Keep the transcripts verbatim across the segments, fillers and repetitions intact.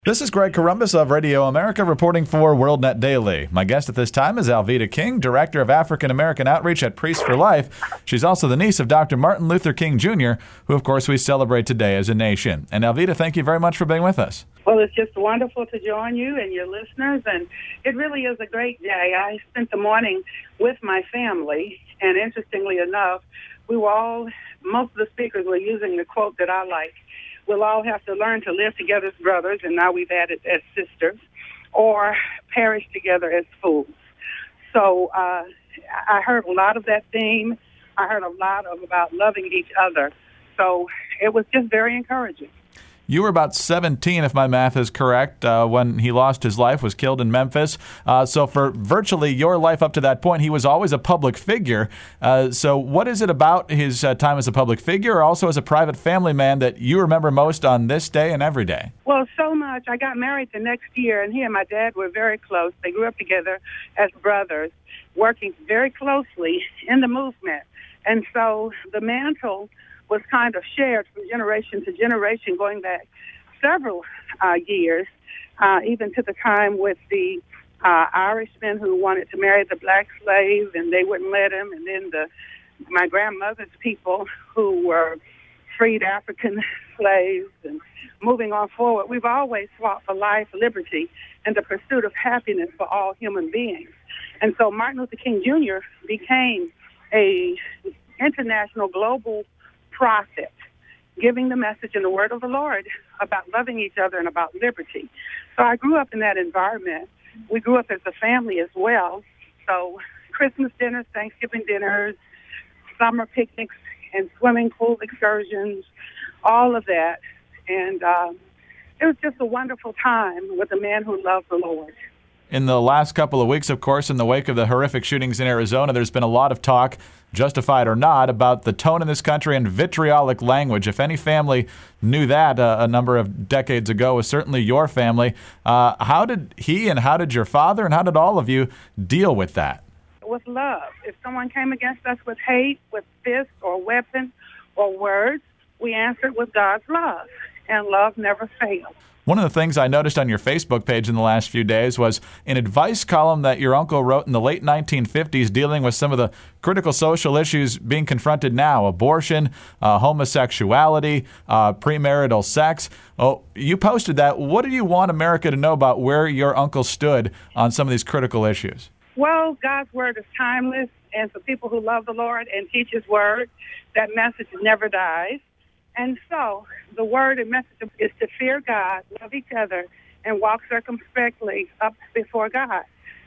This is Greg Corombos of Radio America reporting for WorldNet Daily. My guest at this time is Alveda King, Director of African American Outreach at Priests for Life. She's also the niece of Doctor Martin Luther King Junior, who, of course, we celebrate today as a nation. And Alveda, thank you very much for being with us. Well, it's just wonderful to join you and your listeners, and it really is a great day. I spent the morning with my family, and interestingly enough, we were all, most of the speakers were using the quote that I like. We'll all have to learn to live together as brothers, and now we've added as sisters, or perish together as fools. So uh, I heard a lot of that theme. I heard a lot of about loving each other. So it was just very encouraging. You were about seventeen, if my math is correct, uh, when he lost his life, was killed in Memphis. Uh, so for virtually your life up to that point, he was always a public figure. Uh, so what is it about his uh, time as a public figure or also as a private family man that you remember most on this day and every day? Well, so much. I got married the next year, and he and my dad were very close. They grew up together as brothers, working very closely in the movement. And so the mantle was kind of shared from generation to generation, going back several uh, years, uh, even to the time with the uh, Irishmen who wanted to marry the black slave, and they wouldn't let him, and then the my grandmother's people who were freed African slaves, and moving on forward. We've always fought for life, liberty, and the pursuit of happiness for all human beings. And so Martin Luther King Junior became a international, global prophet, giving the message in the word of the Lord about loving each other and about liberty. So I grew up in that environment. We grew up as a family as well. So Christmas dinners, Thanksgiving dinners, summer picnics, and swimming pool excursions, all of that. And uh, it was just a wonderful time with a man who loved the Lord. In the last couple of weeks, of course, in the wake of the horrific shootings in Arizona, there's been a lot of talk, justified or not, about the tone in this country and vitriolic language. If any family knew that uh, a number of decades ago, it was certainly your family. Uh, how did he and how did your father and how did all of you deal with that? With love. If someone came against us with hate, with fists or weapons or words, we answered with God's love, and love never fails. One of the things I noticed on your Facebook page in the last few days was an advice column that your uncle wrote in the late nineteen fifties dealing with some of the critical social issues being confronted now: abortion, uh, homosexuality, uh, premarital sex. Oh, you posted that. What do you want America to know about where your uncle stood on some of these critical issues? Well, God's word is timeless, and for people who love the Lord and teach his word, that message never dies. And so the word and message is to fear God, love each other, and walk circumspectly up before God.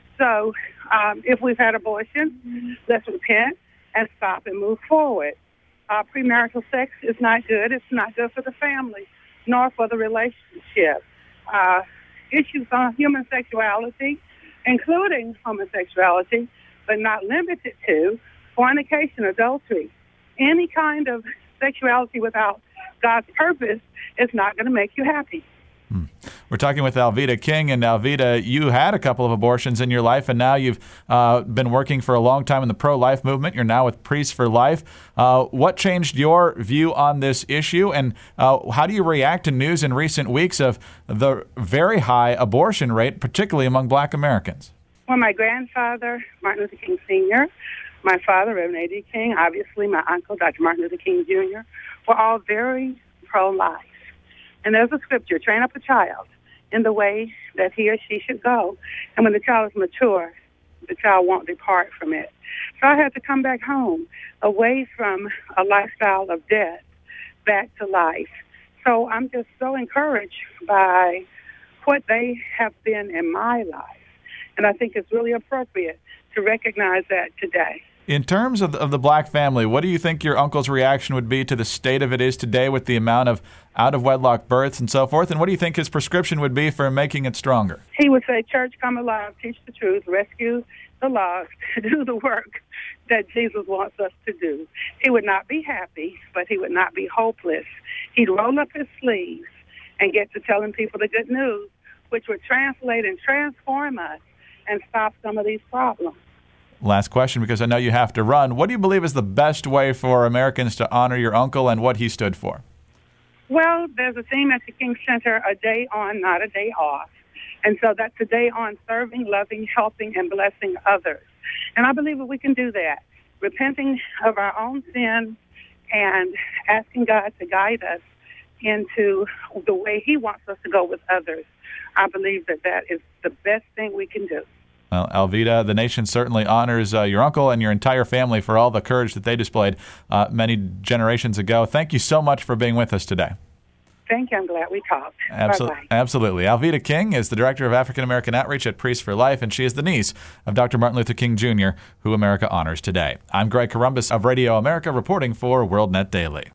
So um, if we've had abortion, let's repent and stop and move forward. Uh, premarital sex is not good. It's not good for the family, nor for the relationship. Uh, issues on human sexuality, including homosexuality, but not limited to, fornication, adultery, any kind of sexuality without God's purpose is not going to make you happy. Hmm. We're talking with Alveda King, and Alveda, you had a couple of abortions in your life, and now you've uh, been working for a long time in the pro-life movement. You're now with Priests for Life. Uh, what changed your view on this issue, and uh, how do you react to news in recent weeks of the very high abortion rate, particularly among black Americans? Well, my grandfather, Martin Luther King Senior, my father, Reverend A D King, obviously my uncle, Doctor Martin Luther King Junior, were all very pro-life. And there's a scripture, train up a child in the way that he or she should go. And when the child is mature, the child won't depart from it. So I had to come back home, away from a lifestyle of death, back to life. So I'm just so encouraged by what they have been in my life. And I think it's really appropriate to recognize that today. In terms of the, of the black family, what do you think your uncle's reaction would be to the state of it is today with the amount of out-of-wedlock births and so forth? And what do you think his prescription would be for making it stronger? He would say, church, come alive, teach the truth, rescue the lost, do the work that Jesus wants us to do. He would not be happy, but he would not be hopeless. He'd roll up his sleeves and get to telling people the good news, which would translate and transform us and stop some of these problems. Last question, because I know you have to run. What do you believe is the best way for Americans to honor your uncle and what he stood for? Well, there's a theme at the King Center, a day on, not a day off. And so that's a day on serving, loving, helping, and blessing others. And I believe that we can do that, repenting of our own sin and asking God to guide us into the way he wants us to go with others. I believe that that is the best thing we can do. Well, Alveda, the nation certainly honors uh, your uncle and your entire family for all the courage that they displayed uh, many generations ago. Thank you so much for being with us today. Thank you. I'm glad we talked. Absol- Bye-bye. Absolutely. Alveda King is the Director of African American Outreach at Priests for Life, and she is the niece of Doctor Martin Luther King Junior, who America honors today. I'm Greg Corombos of Radio America, reporting for WorldNet Daily.